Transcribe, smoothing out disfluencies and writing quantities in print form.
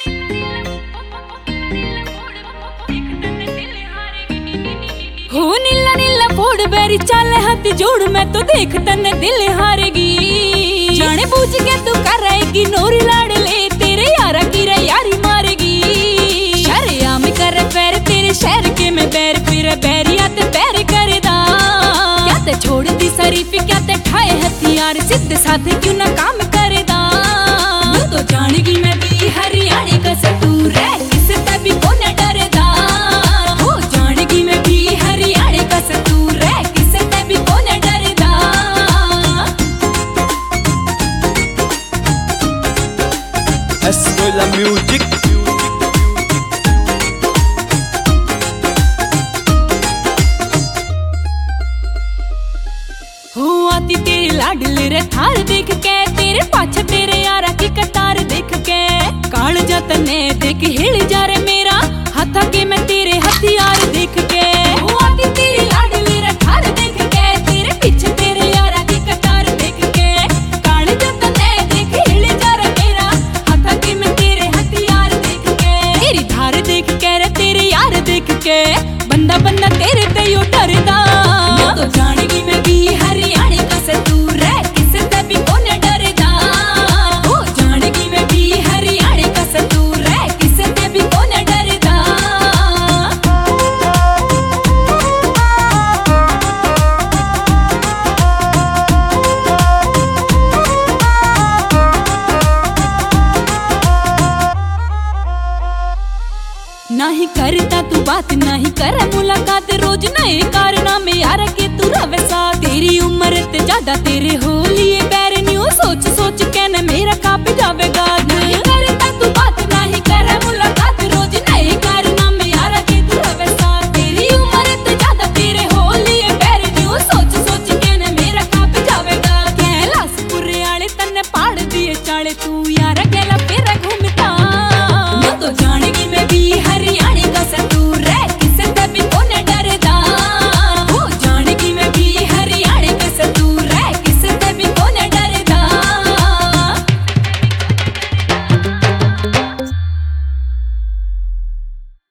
हो नीला नीला फोड़ बैरी चल हाथ जोड़, मैं तो देख तन्ने दिल हारेगी। जाने बूझ के तू कराएगी नोरी लाडले, तेरे यारा की रे यारी मारेगी। शर्म कर पैर तेरे शहर के मैं बैर, फिर बैरिया ते पैर करदा। क्या ते छोड़ दी शरीफी, क्या ते ठाए हथियार, सीधे साथे क्यों ना काम करदा। तो जानेगी मैं भी हरियाणे का सटूर है, किसे ते भी कोने डरदा। हो जानेगी मैं भी हरियाणे का सटूर है, किसे ते भी कोने डरदा। Escuela Music। हो आती तेरे लाडले रे थार देख के, तेरे पाछे तेरे यारा की कतार देख के। काल जा तने देख हिल जा रे मेरा, हाथा के मैं तेरे हथियार देख के। हो आती तेरे लाडले रे थार देख के, तेरे पीछे तेरे यारा की कतार देख के। काल जा तने देख हिल जा रे मेरा, हाथा के मैं तेरे हथियार देख के। तेरी धार देख के रे तेरे यार देख के, बंदा बंदा तेरे ते यो डरदा। मैं तो जानेगी मैं भी हरियाणे का सटूर है, किसे ते भी कोने डरदा। हो जानेगी मैं भी हरियाणे का सटूर है, किसे ते भी कोने डरदा। नहीं करता तू बात, नहीं कर मुलाकात, रोज नए कारनामे यार के तू रवे साथ। तेरी उम्र ते ज्यादा तेरे हो लिए बैर न्यू, सोच सोच के न मेरा कांप जावे